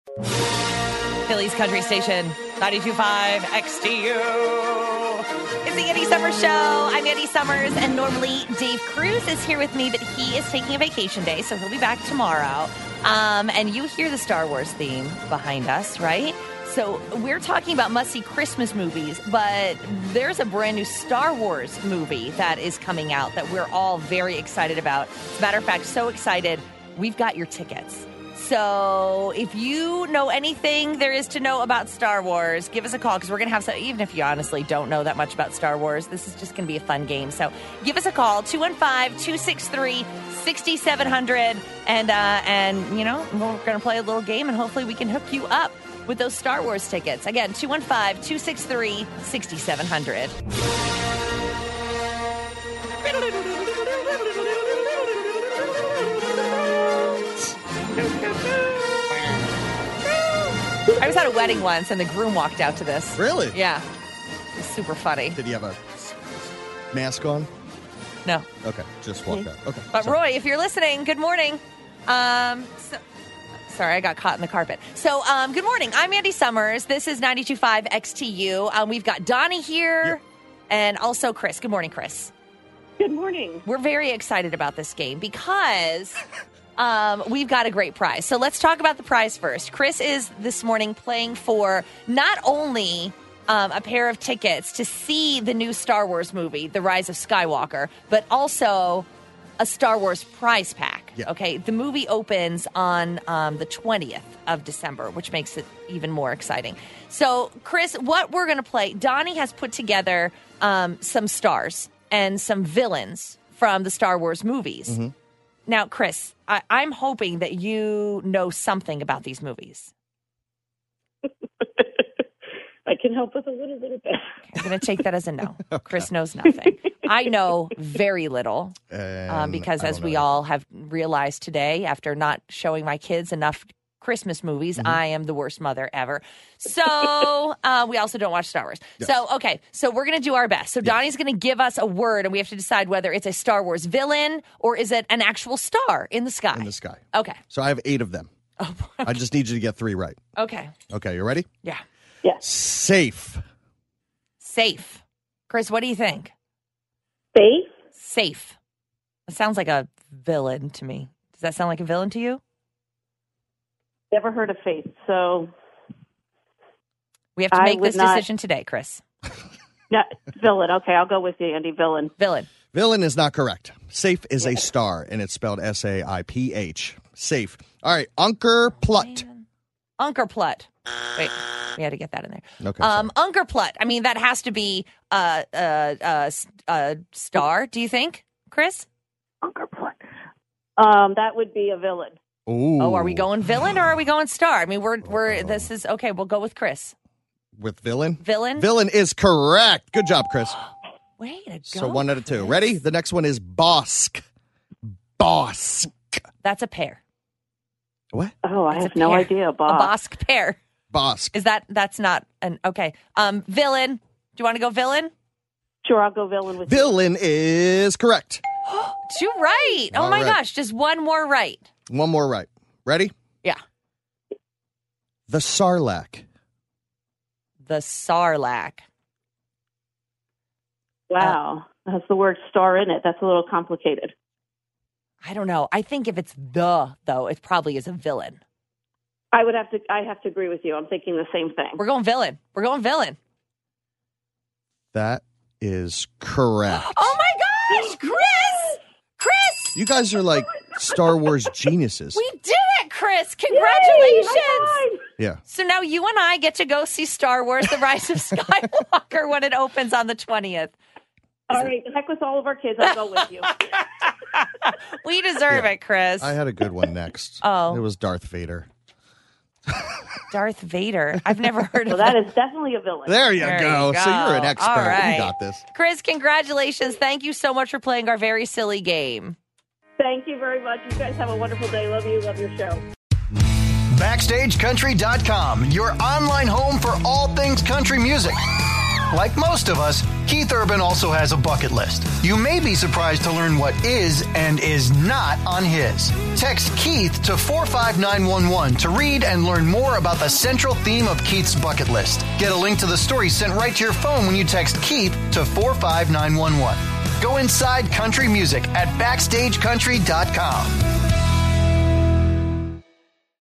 Philly's country station, 92.5 XTU. It's the Andy Summers Show. I'm Andy Summers, and normally Dave Cruz is here with me, but he is taking a vacation day, so he'll be back tomorrow. And you hear the Star Wars theme behind us, right? So we're talking about must-see Christmas movies, but there's a brand new Star Wars movie that is coming out that we're all very excited about. As a matter of fact, so excited, we've got your tickets. So if you know anything there is to know about Star Wars, give us a call because we're going to have some, even if you honestly don't know that much about Star Wars, this is just going to be a fun game. So give us a call, 215-263-6700. And you know, we're going to play a little game and hopefully we can hook you up with those Star Wars tickets. Again, 215-263-6700. I was at a wedding once, and the groom walked out to this. Really? Yeah. It was super funny. Did he have a mask on? No. Okay, just walked out. Okay. But sorry. Roy, if you're listening, good morning. Sorry, I got caught in the carpet. So, good morning. I'm Andy Summers. This is 92.5 XTU. We've got Donnie here and also Chris. Good morning, Chris. Good morning. We're very excited about this game because... we've got a great prize. So let's talk about the prize first. Chris is this morning playing for not only a pair of tickets to see the new Star Wars movie, The Rise of Skywalker, but also a Star Wars prize pack. Yeah. Okay, the movie opens on the 20th of December, which makes it even more exciting. So, Chris, what we're going to play, Donnie has put together some stars and some villains from the Star Wars movies. Mm-hmm. Now, Chris, I'm hoping that you know something about these movies. I can help with a little bit. I'm going to take that as a no. Okay. Chris knows nothing. I know very little because, as we all have realized today, after not showing my kids enough Christmas movies, mm-hmm. I am the worst mother ever. So we also don't watch Star Wars. Yes. So, okay. So we're going to do our best. So Donnie's going to give us a word and we have to decide whether it's a Star Wars villain or is it an actual star in the sky? In the sky. Okay. So I have 8 of them. Oh, okay. I just need you to get 3 right. Okay. Okay. You ready? Yeah. Yeah. Safe. Safe. Chris, what do you think? Safe? Safe. It sounds like a villain to me. Does that sound like a villain to you? Never heard of Faith, so... We have to make this decision today, Chris. No, villain. Okay, I'll go with you, Andy. Villain. Villain is not correct. Safe is a star, and it's spelled S-A-I-P-H. Safe. All right, Unker Plutt. Unker Plutt. Wait, we had to get that in there. Okay. Unker Plutt. I mean, that has to be a star, do you think, Chris? Unker Plutt. That would be a villain. Ooh. Oh, are we going villain or are we going star? I mean, this is, okay, we'll go with Chris. With villain? Villain? Villain is correct. Good job, Chris. Way to go. So 1 out of 2. Ready? The next one is Bosk. Bosk. That's a pear. What? Oh, I have no idea. A Bosk pear. Bosk. Is that's not an, okay. Villain. Do you want to go villain? Sure, I'll go villain with Villain is correct. 2 right. Oh, my gosh. Just 1 more right. 1 more right. Ready? Yeah. The Sarlacc. The Sarlacc. Wow. Has the word star in it. That's a little complicated. I don't know. I think if it's though, it probably is a villain. I have to agree with you. I'm thinking the same thing. We're going villain. That is correct. Oh, my gosh, Chris! You guys are like Star Wars geniuses. We did it, Chris! Congratulations! Yay, yeah. So now you and I get to go see Star Wars: The Rise of Skywalker when it opens on the 20th. All right, heck with all of our kids. I'll go with you. We deserve it, Chris. I had a good one next. Oh. It was Darth Vader. Darth Vader. I've never heard of that. Is definitely a villain. There you go. So you're an expert. All right. You got this. Chris, congratulations. Thank you so much for playing our very silly game. Thank you very much. You guys have a wonderful day. Love you. Love your show. BackstageCountry.com, your online home for all things country music. Like most of us, Keith Urban also has a bucket list. You may be surprised to learn what is and is not on his. Text Keith to 45911 to read and learn more about the central theme of Keith's bucket list. Get a link to the story sent right to your phone when you text Keith to 45911. Go inside country music at BackstageCountry.com.